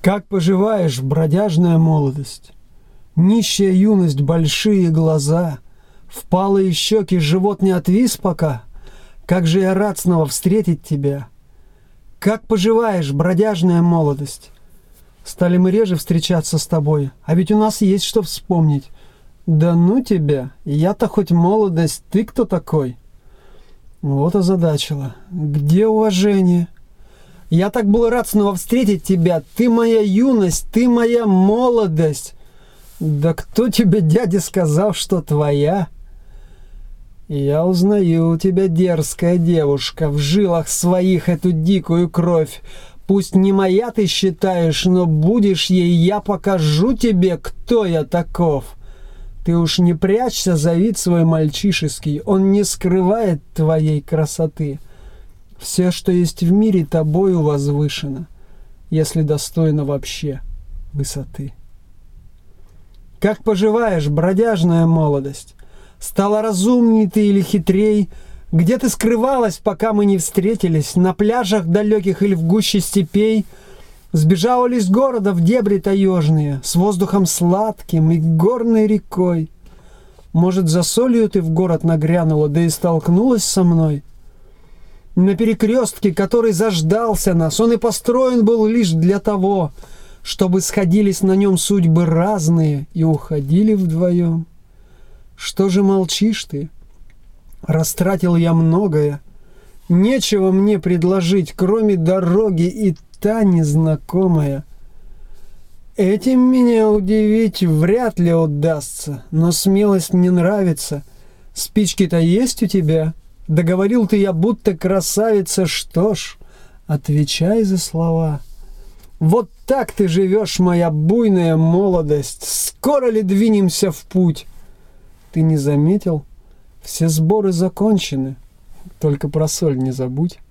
Как поживаешь, бродяжная молодость? Нищая юность, большие глаза, впалые щеки, живот не отвис пока. Как же я рад снова встретить тебя! Как поживаешь, бродяжная молодость? Стали мы реже встречаться с тобой, а ведь у нас есть что вспомнить. Да ну тебя, я-то хоть молодость, ты кто такой? Вот озадачила. Где уважение? Я так был рад снова встретить тебя. Ты моя юность, ты моя молодость. Да кто тебе, дядя, сказал, что твоя? Я узнаю тебя, дерзкая девушка, в жилах своих эту дикую кровь. Пусть не моя ты считаешь, но будешь ей, я покажу тебе, кто я таков. Ты уж не прячься за вид свой мальчишеский, он не скрывает твоей красоты. Все, что есть в мире, тобою возвышено, если достойно вообще высоты. Как поживаешь, бродяжная молодость? Стала разумней ты или хитрей? Где ты скрывалась, пока мы не встретились? На пляжах далеких или в гуще степей? Сбежала ли с города в дебри таежные, с воздухом сладким и горной рекой? Может, за солью ты в город нагрянула, да и столкнулась со мной? На перекрестке, который заждался нас, он и построен был лишь для того, чтобы сходились на нем судьбы разные и уходили вдвоем. Что же молчишь ты? Растратил я многое. Нечего мне предложить, кроме дороги и та незнакомая. Этим меня удивить вряд ли удастся, но смелость мне нравится. Спички-то есть у тебя? Договорил ты, я будто красавица, что ж, отвечай за слова. Вот так ты живешь, моя буйная молодость. Скоро ли двинемся в путь? Ты не заметил? Все сборы закончены. Только про соль не забудь.